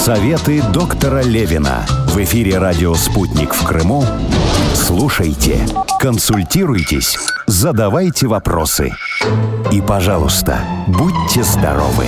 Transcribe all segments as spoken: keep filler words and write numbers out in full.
Советы доктора Левина. В эфире радио «Спутник» в Крыму. Слушайте, консультируйтесь, задавайте вопросы. И, пожалуйста, будьте здоровы.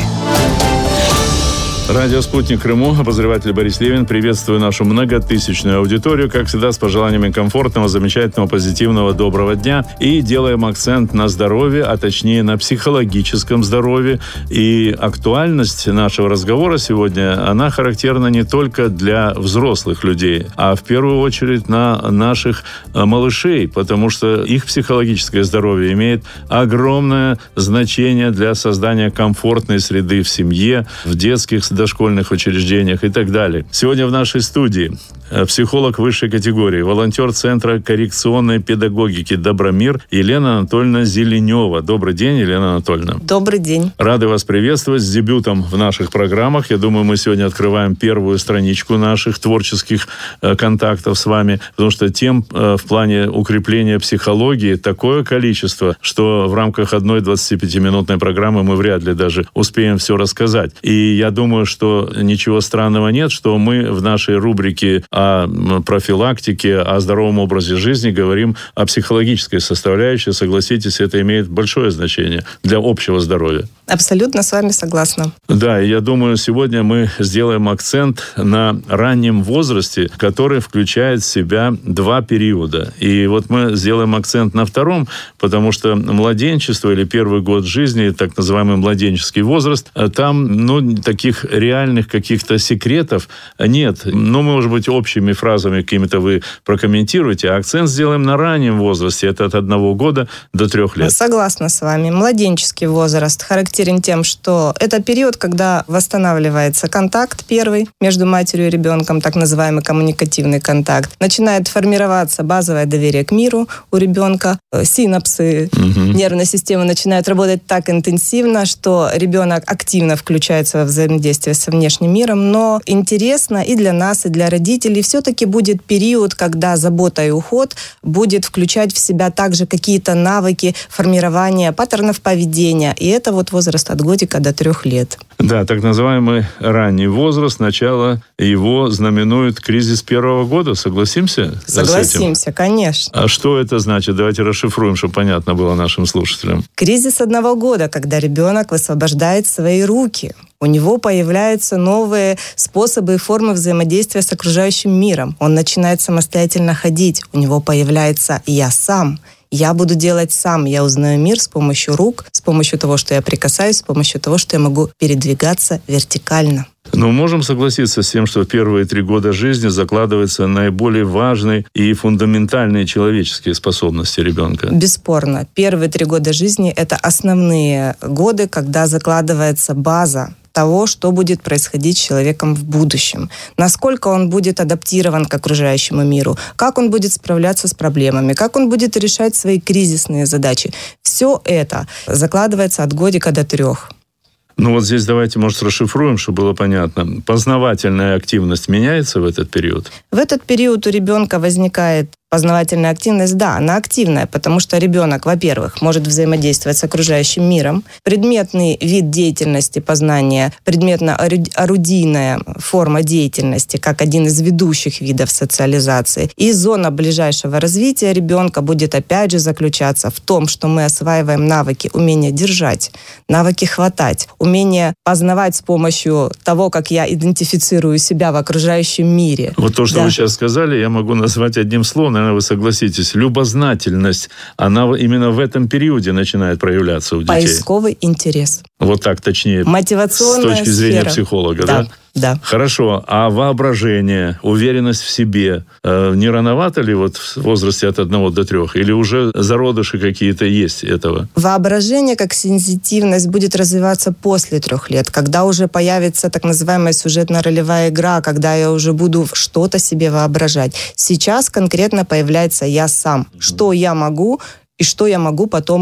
Радио «Спутник» Крыму, обозреватель Борис Левин. Приветствую нашу многотысячную аудиторию, как всегда, с пожеланиями комфортного, замечательного, позитивного, доброго дня. И делаем акцент на здоровье, а точнее на психологическом здоровье. И актуальность нашего разговора сегодня, она характерна не только для взрослых людей, а в первую очередь на наших малышей, потому что их психологическое здоровье имеет огромное значение для создания комфортной среды в семье, в детских дошкольных учреждениях и так далее. Сегодня в нашей студии психолог высшей категории, волонтер Центра коррекционной педагогики «Добромир» Елена Анатольевна Зеленева. Добрый день, Елена Анатольевна. Добрый день. Рады вас приветствовать с дебютом в наших программах. Я думаю, мы сегодня открываем первую страничку наших творческих э, контактов с вами, потому что тем э, в плане укрепления психологии такое количество, что в рамках одной двадцатипятиминутной программы мы вряд ли даже успеем все рассказать. И я думаю, что ничего странного нет, что мы в нашей рубрике о профилактике, о здоровом образе жизни говорим о психологической составляющей. Согласитесь, это имеет большое значение для общего здоровья. Абсолютно с вами согласна. Да, и я думаю, сегодня мы сделаем акцент на раннем возрасте, который включает в себя два периода. И вот мы сделаем акцент на втором, потому что младенчество или первый год жизни, так называемый младенческий возраст, там, ну, таких реальных каких-то секретов нет. Ну, может быть, общими фразами какими-то вы прокомментируете, а акцент сделаем на раннем возрасте. Это от одного года до трех лет. Согласна с вами. Младенческий возраст характерен тем, что это период, когда восстанавливается контакт первый между матерью и ребенком, так называемый коммуникативный контакт. Начинает формироваться базовое доверие к миру у ребенка. Синапсы угу. нервной системы начинают работать так интенсивно, что ребенок активно включается во взаимодействие со внешним миром. Но интересно и для нас, и для родителей все-таки будет период, когда забота и уход будет включать в себя также какие-то навыки формирования паттернов поведения. И это вот возраст от годика до трех лет. Да, так называемый ранний возраст, начало его знаменует кризис первого года. Согласимся? Согласимся, конечно. А что это значит? Давайте расшифруем, чтобы понятно было нашим слушателям. Кризис одного года, когда ребенок высвобождает свои руки. У него появляются новые способы и формы взаимодействия с окружающим миром. Он начинает самостоятельно ходить. У него появляется «я сам». Я буду делать сам. Я узнаю мир с помощью рук, с помощью того, что я прикасаюсь, с помощью того, что я могу передвигаться вертикально. Но можем согласиться с тем, что в первые три года жизни закладываются наиболее важные и фундаментальные человеческие способности ребенка. Бесспорно. Первые три года жизни – это основные годы, когда закладывается база того, что будет происходить с человеком в будущем. Насколько он будет адаптирован к окружающему миру, как он будет справляться с проблемами, как он будет решать свои кризисные задачи. Все это закладывается от годика до трех. Ну вот здесь давайте, может, расшифруем, чтобы было понятно. Познавательная активность меняется в этот период? В этот период у ребенка возникает познавательная активность, да, она активная, потому что ребенок, во-первых, может взаимодействовать с окружающим миром. Предметный вид деятельности, познания, предметно-орудийная форма деятельности, как один из ведущих видов социализации. И зона ближайшего развития ребенка будет опять же заключаться в том, что мы осваиваем навыки умения держать, навыки хватать, умение познавать с помощью того, как я идентифицирую себя в окружающем мире. Вот то, что да. вы сейчас сказали, я могу назвать одним словом, наверное, вы согласитесь. Любознательность, она именно в этом периоде начинает проявляться у детей. Поисковый интерес. Вот так точнее. Мотивационная с точки зрения сфера. Психолога, да? да? Да. Хорошо. А воображение, уверенность в себе, э, не рановато ли вот в возрасте от одного до трех? Или уже зародыши какие-то есть этого? Воображение как сенситивность будет развиваться после трех лет, когда уже появится так называемая сюжетно-ролевая игра, когда я уже буду что-то себе воображать. Сейчас конкретно появляется «я сам». Mm-hmm. Что я могу и что я могу потом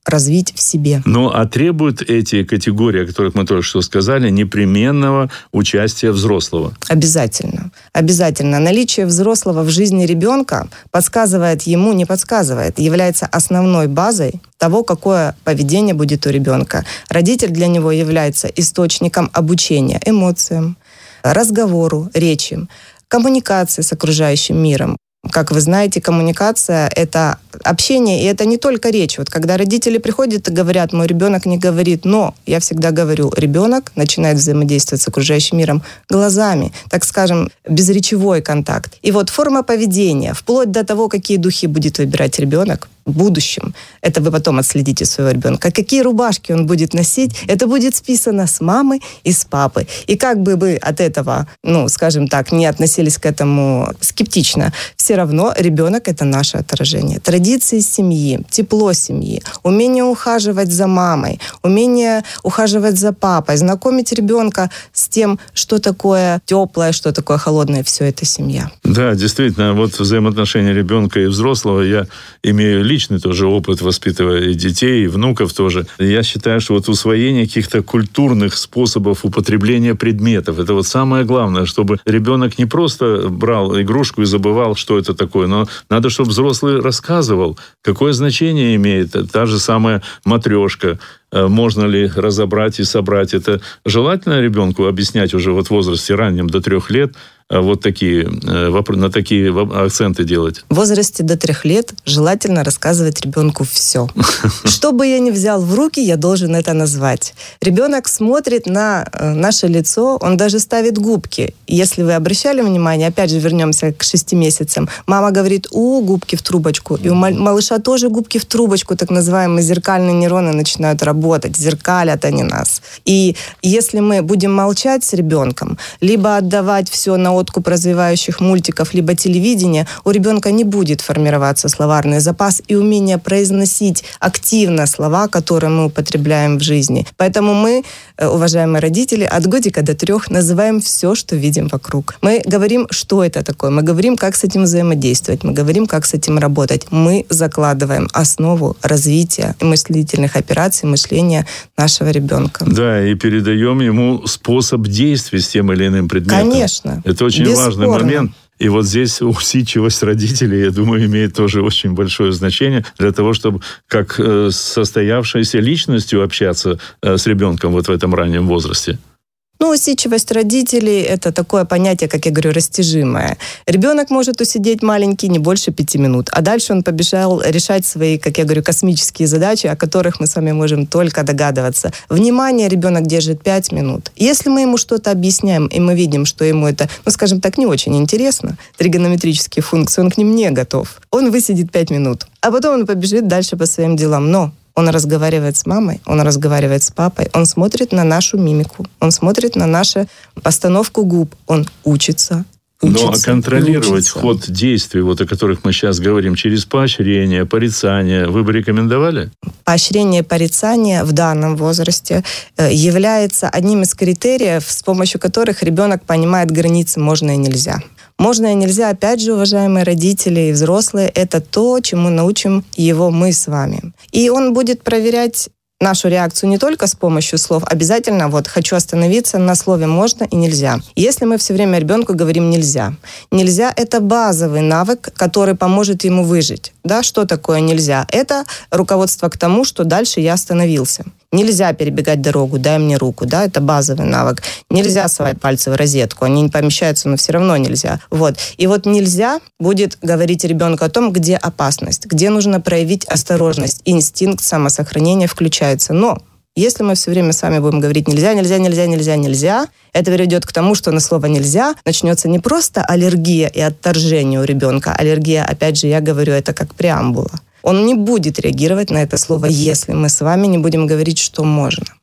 развить в себе. Ну, а требуют эти категории, о которых мы только что сказали, непременного участия взрослого? Обязательно. Обязательно. Наличие взрослого в жизни ребенка подсказывает ему, не подсказывает, является основной базой того, какое поведение будет у ребенка. Родитель для него является источником обучения эмоциям, разговору, речи, коммуникации с окружающим миром. Как вы знаете, коммуникация – это общение, и это не только речь. Вот когда родители приходят и говорят, мой ребенок не говорит, но я всегда говорю, ребенок начинает взаимодействовать с окружающим миром глазами, так скажем, безречевой контакт. И вот форма поведения, вплоть до того, какие духи будет выбирать ребенок в будущем, это вы потом отследите своего ребенка. Какие рубашки он будет носить, это будет списано с мамы и с папы. И как бы вы от этого, ну, скажем так, не относились к этому скептично, все равно ребенок – это наше отражение. Традиции семьи, тепло семьи, умение ухаживать за мамой, умение ухаживать за папой, знакомить ребенка с тем, что такое теплое, что такое холодное, все это семья. Да, действительно, вот взаимоотношения ребенка и взрослого, я имею личный тоже опыт, воспитывая и детей, и внуков тоже. Я считаю, что вот усвоение каких-то культурных способов употребления предметов, это вот самое главное, чтобы ребенок не просто брал игрушку и забывал, что это такое, но надо, чтобы взрослый рассказывал, какое значение имеет та же самая матрешка, можно ли разобрать и собрать. Это желательно ребенку объяснять уже вот в возрасте раннем, до трех лет, вот такие, на такие акценты делать? В возрасте до трех лет желательно рассказывать ребенку все. Что бы я ни взял в руки, я должен это назвать. Ребенок смотрит на наше лицо, он даже ставит губки. Если вы обращали внимание, опять же вернемся к шести месяцам, мама говорит, у, губки в трубочку. И у малыша тоже губки в трубочку, так называемые зеркальные нейроны начинают работать, зеркалят они нас. И если мы будем молчать с ребенком, либо отдавать все на откуп развивающих мультиков, либо телевидения, у ребенка не будет формироваться словарный запас и умение произносить активно слова, которые мы употребляем в жизни. Поэтому мы, уважаемые родители, от годика до трех называем все, что видим вокруг. Мы говорим, что это такое, мы говорим, как с этим взаимодействовать, мы говорим, как с этим работать. Мы закладываем основу развития мыслительных операций, мышления нашего ребенка. Да, и передаем ему способ действия с тем или иным предметом. Конечно. Это очень Бесспорно. важный момент. И вот здесь усидчивость родителей, я думаю, имеет тоже очень большое значение для того, чтобы как с состоявшейся личностью общаться с ребенком вот в этом раннем возрасте. Ну, усидчивость родителей – это такое понятие, как я говорю, растяжимое. Ребенок может усидеть маленький не больше пяти минут, а дальше он побежал решать свои, как я говорю, космические задачи, о которых мы с вами можем только догадываться. Внимание ребенок держит пять минут. Если мы ему что-то объясняем, и мы видим, что ему это, ну, скажем так, не очень интересно, тригонометрические функции, он к ним не готов, он высидит пять минут, а потом он побежит дальше по своим делам. Но он разговаривает с мамой, он разговаривает с папой, он смотрит на нашу мимику, он смотрит на нашу постановку губ, он учится. Учится, Но контролировать учится. ход действий, вот о которых мы сейчас говорим, через поощрение, порицание, вы бы рекомендовали? Поощрение, порицание в данном возрасте является одним из критериев, с помощью которых ребенок понимает границы можно и нельзя. Можно и нельзя, опять же, уважаемые родители и взрослые, это то, чему научим его мы с вами. И он будет проверять нашу реакцию не только с помощью слов, обязательно вот хочу остановиться на слове «можно» и «нельзя». Если мы все время ребенку говорим «нельзя». «Нельзя» — это базовый навык, который поможет ему выжить. Да, что такое «нельзя»? Это руководство к тому, что дальше я остановился. Нельзя перебегать дорогу, дай мне руку, да, это базовый навык. Нельзя совать пальцы в розетку, они не помещаются, но все равно нельзя. Вот. И вот нельзя будет говорить ребенку о том, где опасность, где нужно проявить осторожность. Инстинкт самосохранения включается. Но если мы все время с вами будем говорить «нельзя, нельзя, нельзя, нельзя, нельзя», это приведет к тому, что на слово «нельзя» начнется не просто аллергия и отторжение у ребенка. Аллергия, опять же, я говорю, это как преамбула. Он не будет реагировать на это слово, если мы с вами не будем говорить, что можно.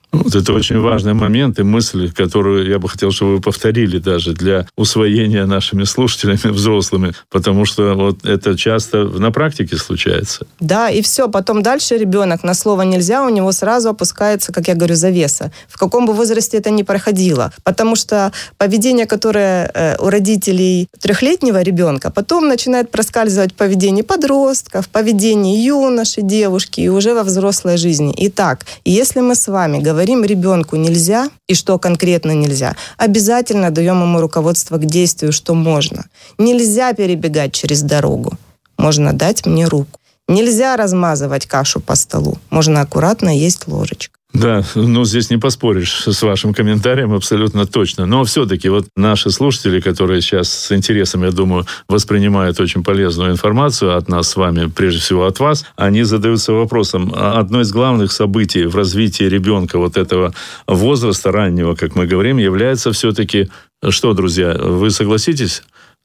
Вот это очень важный момент и мысль, которую я бы хотел, чтобы вы повторили даже для усвоения нашими слушателями взрослыми, потому что вот это часто на практике случается. Да, и все. Потом дальше ребенок на слово «нельзя» у него сразу опускается, как я говорю, завеса. В каком бы возрасте это ни проходило. Потому что поведение, которое у родителей трехлетнего ребенка, потом начинает проскальзывать в поведении подростков, в поведении юноши, девушки и уже во взрослой жизни. Итак, если мы с вами говорим, Говорим ребенку нельзя, и что конкретно нельзя, обязательно даем ему руководство к действию, что можно. Нельзя перебегать через дорогу, можно дать мне руку. Нельзя размазывать кашу по столу, можно аккуратно есть ложечкой. Да, ну здесь не поспоришь с вашим комментарием абсолютно точно. Но все-таки вот наши слушатели, которые сейчас с интересом, я думаю, воспринимают очень полезную информацию от нас с вами, прежде всего от вас, они задаются вопросом, одно из главных событий в развитии ребенка вот этого возраста раннего, как мы говорим, является все-таки, что, друзья, вы согласитесь?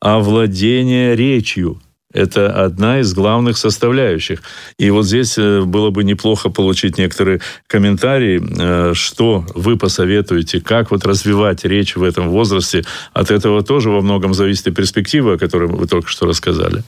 Овладение речью. Это одна из главных составляющих. И вот здесь было бы неплохо получить некоторые комментарии, что вы посоветуете, как вот развивать речь в этом возрасте. От этого тоже во многом зависит и перспектива, о которой вы только что рассказали.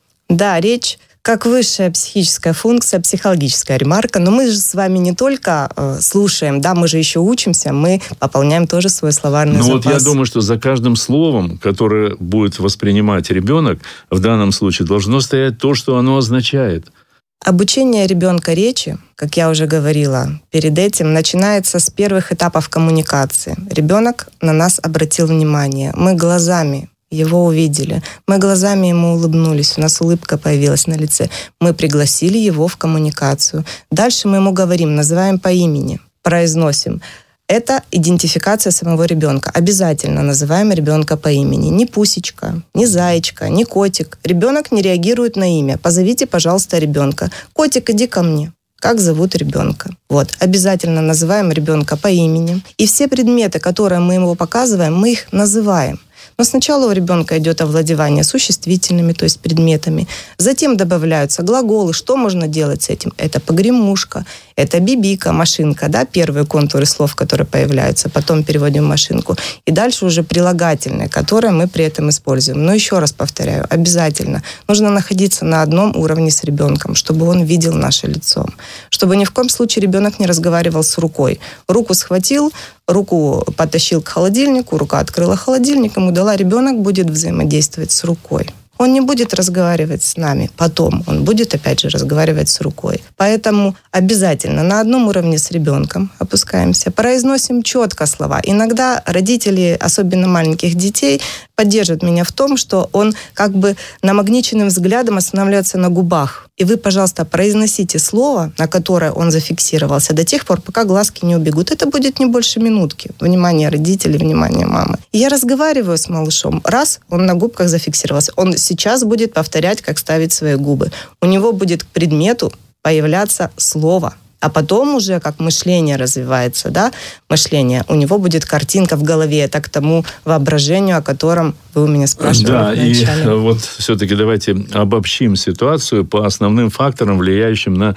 Да, речь как высшая психическая функция, психологическая ремарка. Но мы же с вами не только э, слушаем, да, мы же еще учимся, мы пополняем тоже свой словарный ну, запас. Вот я думаю, что за каждым словом, которое будет воспринимать ребенок, в данном случае должно стоять то, что оно означает. Обучение ребенка речи, как я уже говорила, перед этим начинается с первых этапов коммуникации. Ребенок на нас обратил внимание. Мы глазами его увидели. Мы глазами ему улыбнулись, у нас улыбка появилась на лице. Мы пригласили его в коммуникацию. Дальше мы ему говорим, называем по имени, произносим. Это идентификация самого ребенка. Обязательно называем ребенка по имени. Не Пусечка, не Заячка, не Котик. Ребенок не реагирует на имя. Позовите, пожалуйста, ребенка. Котик, иди ко мне. Как зовут ребенка? Вот. Обязательно называем ребенка по имени. И все предметы, которые мы ему показываем, мы их называем. Но сначала у ребенка идет овладевание существительными, то есть предметами. Затем добавляются глаголы. Что можно делать с этим? Это погремушка, это бибика, машинка, да, первые контуры слов, которые появляются. Потом переводим в машинку. И дальше уже прилагательные, которые мы при этом используем. Но еще раз повторяю, обязательно нужно находиться на одном уровне с ребенком, чтобы он видел наше лицо. Чтобы ни в коем случае ребенок не разговаривал с рукой. Руку схватил, руку потащил к холодильнику, рука открыла холодильник, ему дала, ребенок будет взаимодействовать с рукой. Он не будет разговаривать с нами потом, он будет опять же разговаривать с рукой. Поэтому обязательно на одном уровне с ребенком опускаемся, произносим четко слова. Иногда родители, особенно маленьких детей, поддержат меня в том, что он как бы намагниченным взглядом останавливается на губах. И вы, пожалуйста, произносите слово, на которое он зафиксировался, до тех пор, пока глазки не убегут. Это будет не больше минутки. Внимание родителей, внимание мамы. И я разговариваю с малышом. Раз, он на губках зафиксировался. Он сейчас будет повторять, как ставить свои губы. У него будет к предмету появляться слово. А потом уже, как мышление развивается, да, мышление, у него будет картинка в голове. Это к тому воображению, о котором вы у меня спрашивали. Да, и вот все-таки давайте обобщим ситуацию по основным факторам, влияющим на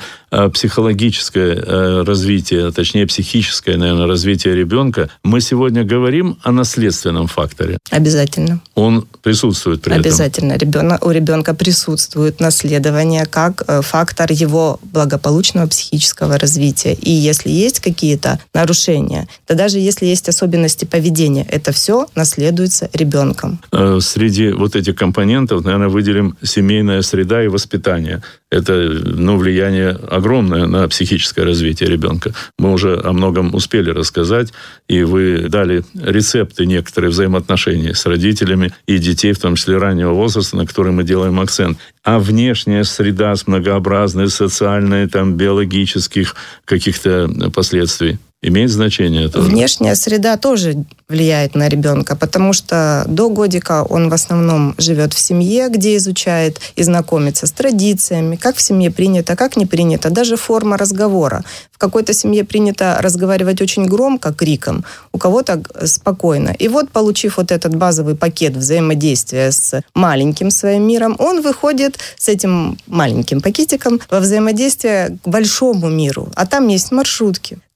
психологическое развитие, точнее, психическое, наверное, развитие ребенка. Мы сегодня говорим о наследственном факторе. Обязательно. Он присутствует при Обязательно. этом? Обязательно. У ребенка присутствует наследование как фактор его благополучного психического развития. И если есть какие-то нарушения, то даже если есть особенности поведения, это все наследуется ребенком. Среди вот этих компонентов, наверное, выделим семейная среда и воспитание. Это, ну, влияние огромное на психическое развитие ребенка. Мы уже о многом успели рассказать, и вы дали рецепты некоторых взаимоотношений с родителями и детей, в том числе раннего возраста, на которые мы делаем акцент. А внешняя среда с многообразной социальной, там, биологических каких-то последствий имеет значение тоже? Внешняя среда тоже влияет на ребенка, потому что до годика он в основном живет в семье, где изучает и знакомится с традициями, как в семье принято, как не принято, даже форма разговора. В какой-то семье принято разговаривать очень громко, криком, у кого-то спокойно. И вот, получив вот этот базовый пакет взаимодействия с маленьким своим миром, он выходит с этим маленьким пакетиком во взаимодействие к большому миру. А там есть маршрутки.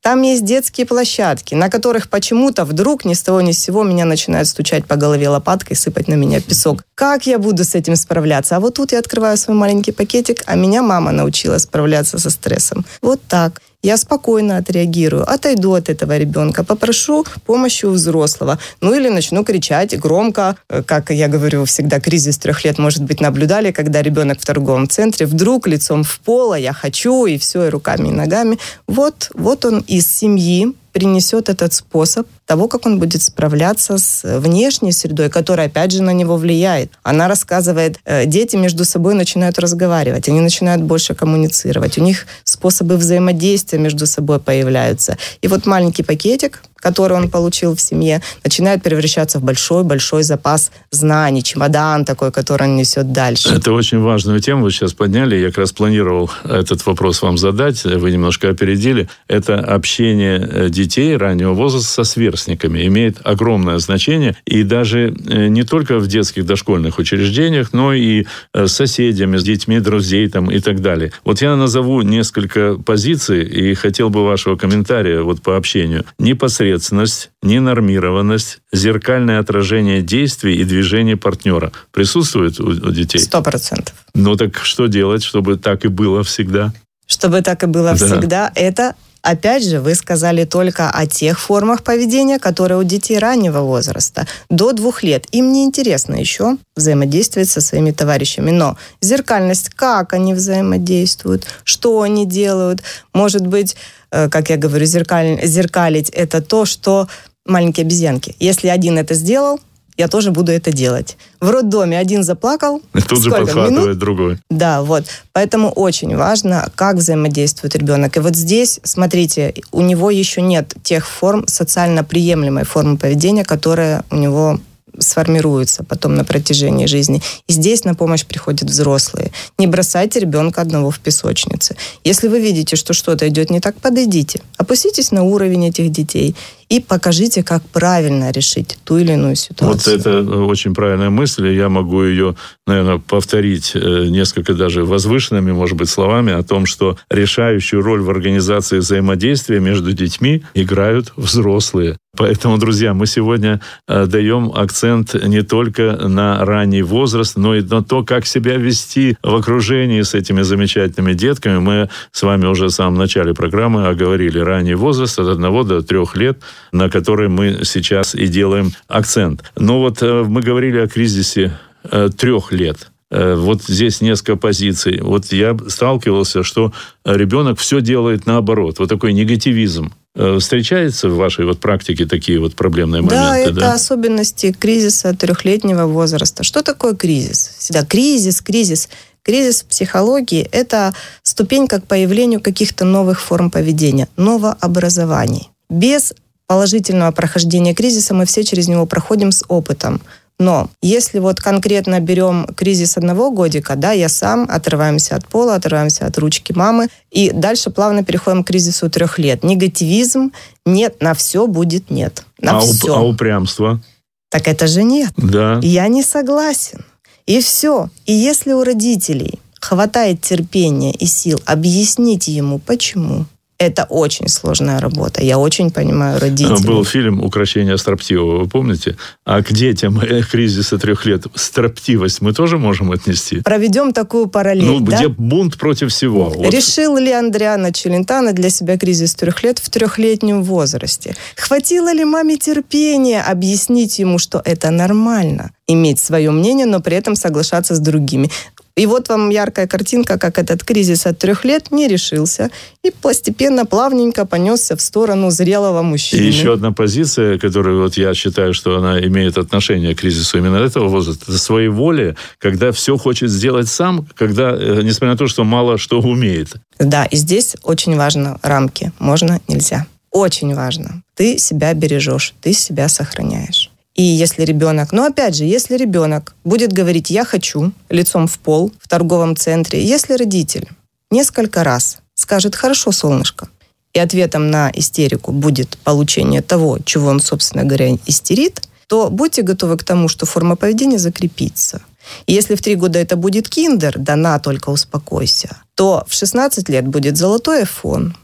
Там есть детские площадки, на которых почему-то вдруг ни с того ни с сего меня начинают стучать по голове лопаткой, сыпать на меня песок. Как я буду с этим справляться? А вот тут я открываю свой маленький пакетик, а меня мама научила справляться со стрессом. Вот так. Я спокойно отреагирую, отойду от этого ребенка, попрошу помощи у взрослого. Ну или начну кричать громко, как я говорю всегда, кризис трех лет, может быть, наблюдали, когда ребенок в торговом центре вдруг лицом в пол, а я хочу, и все, и руками, и ногами. Вот, вот он из семьи принесет этот способ того, как он будет справляться с внешней средой, которая, опять же, на него влияет. Она рассказывает, дети между собой начинают разговаривать, они начинают больше коммуницировать, у них способы взаимодействия между собой появляются. И вот маленький пакетик, который он получил в семье, начинает превращаться в большой-большой запас знаний, чемодан такой, который он несет дальше. Это очень важную тему вы сейчас подняли. Я как раз планировал этот вопрос вам задать. Вы немножко опередили. Это общение детей раннего возраста со сверстниками имеет огромное значение. И даже не только в детских дошкольных учреждениях, но и с соседями, с детьми, друзей там, и так далее. Вот я назову несколько позиций и хотел бы вашего комментария вот по общению. Непосредственно ненормированность, зеркальное отражение действий и движений партнера присутствует у, у детей? Сто процентов. Ну так что делать, чтобы так и было всегда? Чтобы так и было да. всегда, это, опять же, вы сказали только о тех формах поведения, которые у детей раннего возраста. До двух лет. Им не интересно еще взаимодействовать со своими товарищами. Но зеркальность, как они взаимодействуют, что они делают, может быть, как я говорю, зеркаль, зеркалить это то, что маленькие обезьянки. Если один это сделал, я тоже буду это делать. В роддоме один заплакал. И тут же подхватывает минут? Другой. Да, вот. Поэтому очень важно, как взаимодействует ребенок. И вот здесь, смотрите, у него еще нет тех форм, социально приемлемой формы поведения, которая у него сформируется потом на протяжении жизни. И здесь на помощь приходят взрослые. Не бросайте ребенка одного в песочнице. Если вы видите, что что-то идет не так, подойдите. Опуститесь на уровень этих детей и покажите, как правильно решить ту или иную ситуацию. Вот это очень правильная мысль. Я могу ее, наверное, повторить несколько даже возвышенными, может быть, словами о том, что решающую роль в организации взаимодействия между детьми играют взрослые. Поэтому, друзья, мы сегодня даем акцент не только на ранний возраст, но и на то, как себя вести в окружении с этими замечательными детками. Мы с вами уже в самом начале программы оговорили ранний возраст от одного до трех лет, на который мы сейчас и делаем акцент. Но вот мы говорили о кризисе трех лет. Вот здесь несколько позиций. Вот я сталкивался, что ребенок все делает наоборот. Вот такой негативизм. Встречаются в вашей вот практике такие вот проблемные моменты? Да, это да? особенности кризиса трехлетнего возраста. Что такое кризис? Всегда кризис, кризис. Кризис в психологии – это ступенька к появлению каких-то новых форм поведения, новообразований. Без положительного прохождения кризиса мы все через него проходим с опытом. Но если вот конкретно берем кризис одного годика, да, я сам, отрываемся от пола, отрываемся от ручки мамы, и дальше плавно переходим к кризису трех лет. Негативизм, нет, на все будет нет. На а, все. Уп- а упрямство? Так это же нет. Да. Я не согласен. И все. И если у родителей хватает терпения и сил объяснить ему, почему, это очень сложная работа. Я очень понимаю родителей. Был фильм «Укрощение строптивого», вы помните? А к детям кризиса трех лет строптивость мы тоже можем отнести? Проведем такую параллель. Ну, да? где бунт против всего. Вот. Решил ли Андриано Челентано для себя кризис трех лет в трехлетнем возрасте? Хватило ли маме терпения объяснить ему, что это нормально? Иметь свое мнение, но при этом соглашаться с другими. И вот вам яркая картинка, как этот кризис от трех лет не решился и постепенно, плавненько понесся в сторону зрелого мужчины. И еще одна позиция, которую вот я считаю, что она имеет отношение к кризису именно этого возраста, это своеволие, когда все хочет сделать сам, когда, несмотря на то, что мало что умеет. Да, и здесь очень важно рамки. Можно, нельзя. Очень важно. Ты себя бережешь, ты себя сохраняешь. И если ребенок, ну опять же, если ребенок будет говорить «я хочу» лицом в пол в торговом центре, если родитель несколько раз скажет «хорошо, солнышко», и ответом на истерику будет получение того, чего он, собственно говоря, истерит, то будьте готовы к тому, что форма поведения закрепится. И если в три года это будет киндер, да на, только успокойся, то в шестнадцать лет будет золотой айфон,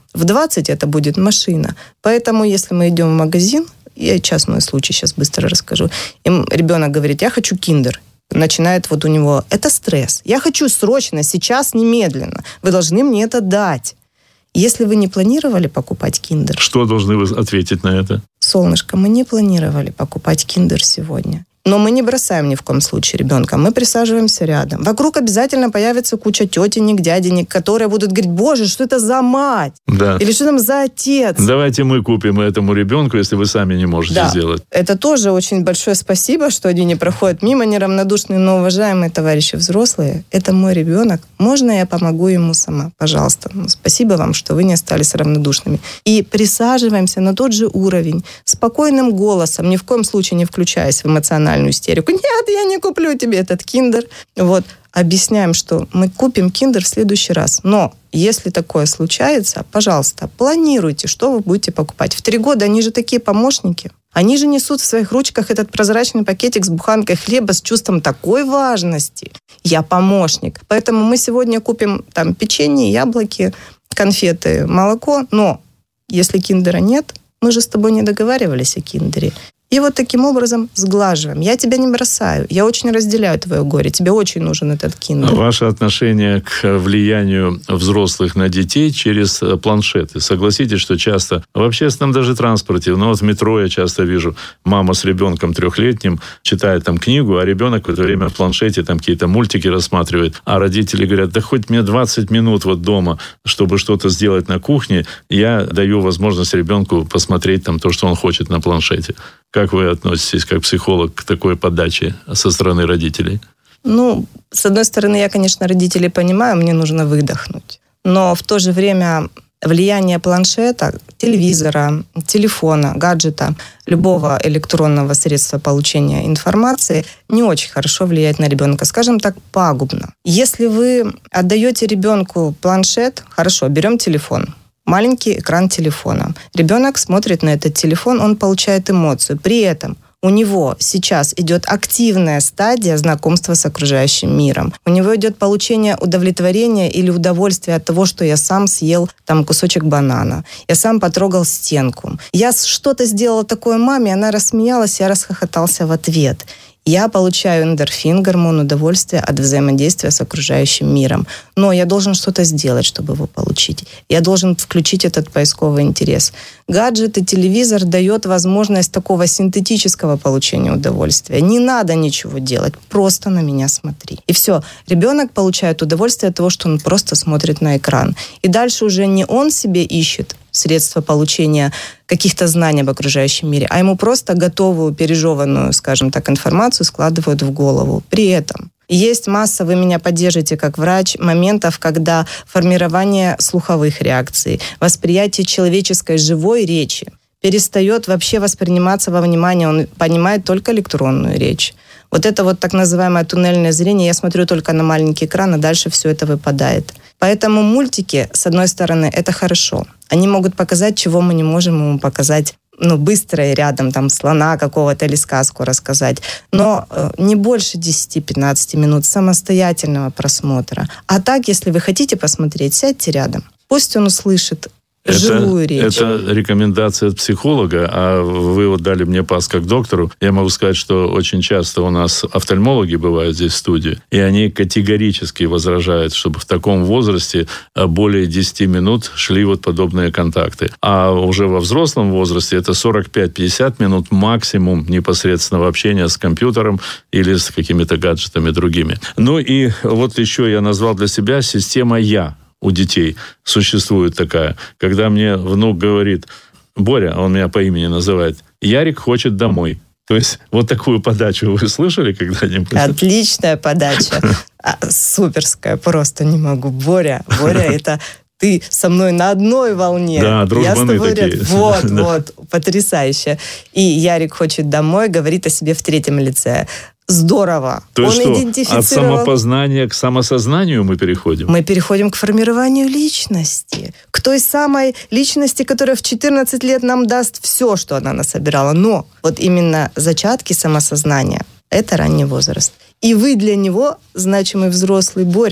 В двадцать это будет машина. Поэтому, если мы идем в магазин, я сейчас мой случай сейчас быстро расскажу, и ребенок говорит, я хочу киндер. Начинает вот у него, это стресс. Я хочу срочно, сейчас, немедленно. Вы должны мне это дать. Если вы не планировали покупать киндер... Что должны вы ответить на это? Солнышко, мы не планировали покупать киндер сегодня. Но мы не бросаем ни в коем случае ребенка. Мы присаживаемся рядом. Вокруг обязательно появится куча тетенек, дяденек, которые будут говорить, боже, что это за мать? Да. Или что там за отец? Давайте мы купим этому ребенку, если вы сами не можете да. сделать. Это тоже очень большое спасибо, что они не проходят мимо неравнодушные, но, уважаемые товарищи взрослые, это мой ребенок. Можно я помогу ему сама? Пожалуйста. Ну, спасибо вам, что вы не остались равнодушными. И присаживаемся на тот же уровень, спокойным голосом, ни в коем случае не включаясь в эмоциональную истерику. Нет, я не куплю тебе этот киндер. Вот. Объясняем, что мы купим киндер в следующий раз. Но если такое случается, пожалуйста, планируйте, что вы будете покупать. В три года они же такие помощники. Они же несут в своих ручках этот прозрачный пакетик с буханкой хлеба с чувством такой важности. Я помощник. Поэтому мы сегодня купим там печенье, яблоки, конфеты, молоко. Но если киндера нет, мы же с тобой не договаривались о киндере. И вот таким образом сглаживаем. Я тебя не бросаю. Я очень разделяю твое горе. Тебе очень нужен этот киндер. Ваше отношение к влиянию взрослых на детей через планшеты. Согласитесь, что часто в общественном даже транспорте, ну вот в метро я часто вижу, мама с ребенком трехлетним читает там книгу, а ребенок в это время в планшете там какие-то мультики рассматривает. А родители говорят, да хоть мне двадцать минут вот дома, чтобы что-то сделать на кухне, я даю возможность ребенку посмотреть там то, что он хочет на планшете. Как вы относитесь, как психолог, к такой подаче со стороны родителей? Ну, с одной стороны, я, конечно, родителей понимаю, мне нужно выдохнуть. Но в то же время влияние планшета, телевизора, телефона, гаджета, любого электронного средства получения информации не очень хорошо влияет на ребенка. Скажем так, пагубно. Если вы отдаете ребенку планшет, хорошо, берем телефон. Маленький экран телефона. Ребенок смотрит на этот телефон, он получает эмоцию. При этом у него сейчас идет активная стадия знакомства с окружающим миром. У него идет получение удовлетворения или удовольствия от того, что я сам съел там кусочек банана. Я сам потрогал стенку. Я что-то сделала такое маме, она рассмеялась, я расхохотался в ответ. Я получаю эндорфин, гормон удовольствия от взаимодействия с окружающим миром. Но я должен что-то сделать, чтобы его получить. Я должен включить этот поисковый интерес. Гаджет и телевизор дает возможность такого синтетического получения удовольствия. Не надо ничего делать, просто на меня смотри. И все. Ребенок получает удовольствие от того, что он просто смотрит на экран. И дальше уже не он себе ищет средства получения каких-то знаний об окружающем мире, а ему просто готовую, пережеванную, скажем так, информацию складывают в голову. При этом есть масса, вы меня поддержите как врач, моментов, когда формирование слуховых реакций, восприятие человеческой живой речи перестает вообще восприниматься во внимание, он понимает только электронную речь. Вот это вот так называемое туннельное зрение, я смотрю только на маленький экран, а дальше все это выпадает. Поэтому мультики, с одной стороны, это хорошо. Они могут показать, чего мы не можем ему показать, ну, быстро и рядом, там, слона какого-то или сказку рассказать. Но э, не больше десять-пятнадцать минут самостоятельного просмотра. А так, если вы хотите посмотреть, сядьте рядом. Пусть он услышит живую это, речь. Это рекомендация от психолога, а вы вот дали мне пас как доктору. Я могу сказать, что очень часто у нас офтальмологи бывают здесь в студии, и они категорически возражают, чтобы в таком возрасте более десять минут шли вот подобные контакты. А уже во взрослом возрасте это сорок пять-пятьдесят минут максимум непосредственного общения с компьютером или с какими-то гаджетами другими. Ну и вот еще я назвал для себя система «Я». У детей существует такая. Когда мне внук говорит, Боря, он меня по имени называет, Ярик хочет домой. То есть вот такую подачу вы слышали когда-нибудь? Отличная подача. Суперская, просто не могу. Боря, Боря, это ты со мной на одной волне. Да, дружбаны такие. Ряд. Вот, да. Вот, потрясающе. И Ярик хочет домой, говорит о себе в третьем лице. Здорово. То есть Он что, идентифицировал... от самопознания к самосознанию мы переходим? Мы переходим к формированию личности. К той самой личности, которая в четырнадцать лет нам даст все, что она насобирала. Но вот именно зачатки самосознания – это ранний возраст. И вы для него значимый взрослый Боря.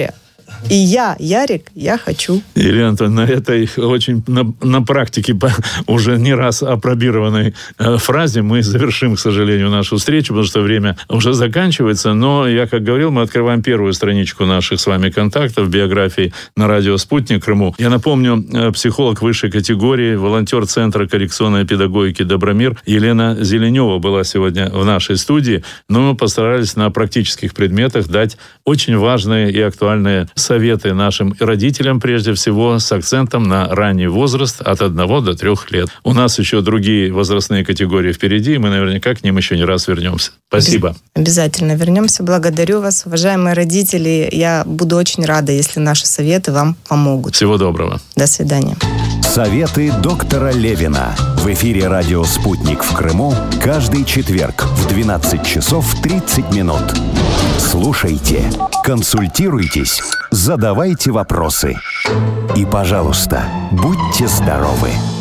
И я, Ярик, я хочу. Елена Анатольевна, на этой очень на, на практике уже не раз апробированной э, фразе мы завершим, к сожалению, нашу встречу, потому что время уже заканчивается. Но я, как говорил, мы открываем первую страничку наших с вами контактов, биографии на радио «Спутник» Крыму. Я напомню, э, психолог высшей категории, волонтер Центра коррекционной педагогики «Добромир» Елена Зеленева была сегодня в нашей студии. Но мы постарались на практических предметах дать очень важные и актуальные советы нашим родителям, прежде всего, с акцентом на ранний возраст от одного до трех лет. У нас еще другие возрастные категории впереди, и мы наверняка к ним еще не раз вернемся. Спасибо. Обязательно вернемся. Благодарю вас, уважаемые родители. Я буду очень рада, если наши советы вам помогут. Всего доброго. До свидания. Советы доктора Левина. В эфире радио «Спутник» в Крыму каждый четверг в двенадцать часов тридцать минут. Слушайте, консультируйтесь, задавайте вопросы. И, пожалуйста, будьте здоровы!